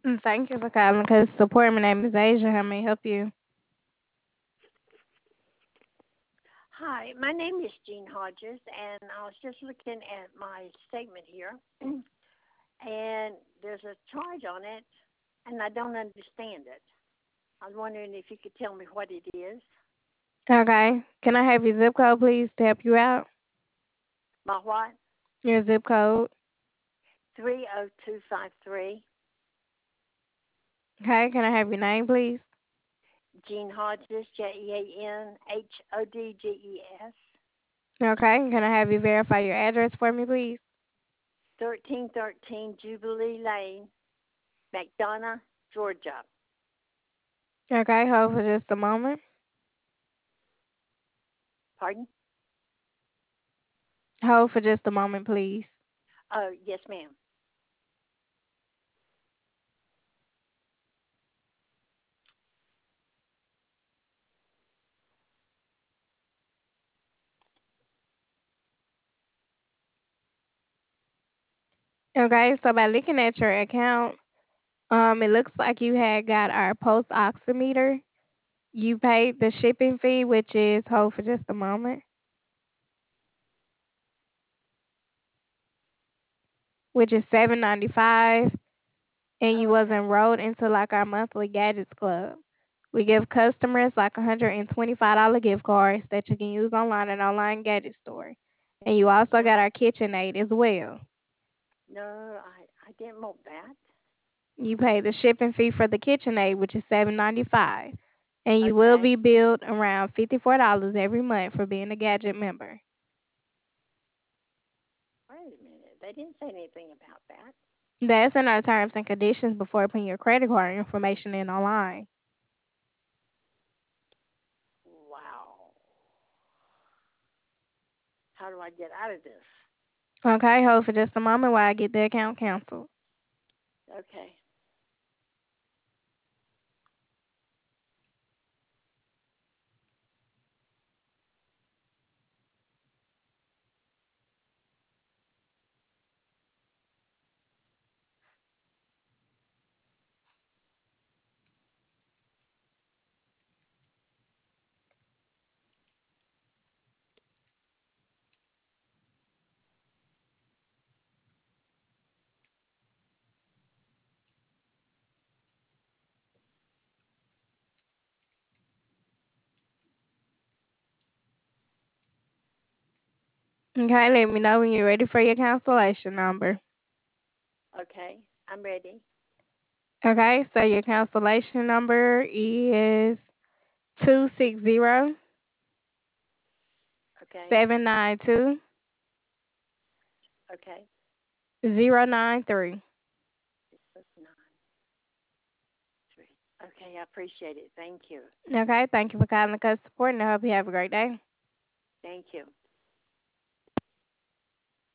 Thank you for calling because support. My name is Asia. How may I help you? Hi, my name is Jean Hodges, and I was just looking at my statement here, and there's a charge on it, and I don't understand it. I was wondering if you could tell me what it is. Okay. Can I have your zip code, please, to help you out? My what? Your zip code. 30253. Okay. Can I have your name, please? Jean Hodges, JeanHodges. Okay. Can I have you verify your address for me, please? 1313 Jubilee Lane, McDonough, Georgia. Okay. Hold for just a moment. Pardon? Hold for just a moment, please. Oh, yes, ma'am. Okay. So by looking at your account, it looks like you had got our post oximeter. You paid the shipping fee, which is hold for just a moment, which is $7.95. And you was Okay. enrolled into like our monthly gadgets club. We give customers like $125 gift cards that you can use online at online gadget store. And you also got No, our KitchenAid as well. no, I didn't want that. You pay the shipping fee for the KitchenAid, which is $7.95. And you will Okay. be billed around $54 every month for being a gadget member. Wait a minute. They didn't say anything about that. That's in our terms and conditions before putting your credit card information in online. Wow. How do I get out of this? Okay, hold for just a moment while I get the account canceled. Okay. Okay, let me know when you're ready for your cancellation number. Okay. I'm ready. Okay, so your cancellation number is 260 Okay. 792 Okay. 093. 693. Okay. I appreciate it. Thank you. Okay, thank you for calling the customer support and I hope you have a great day. Thank you.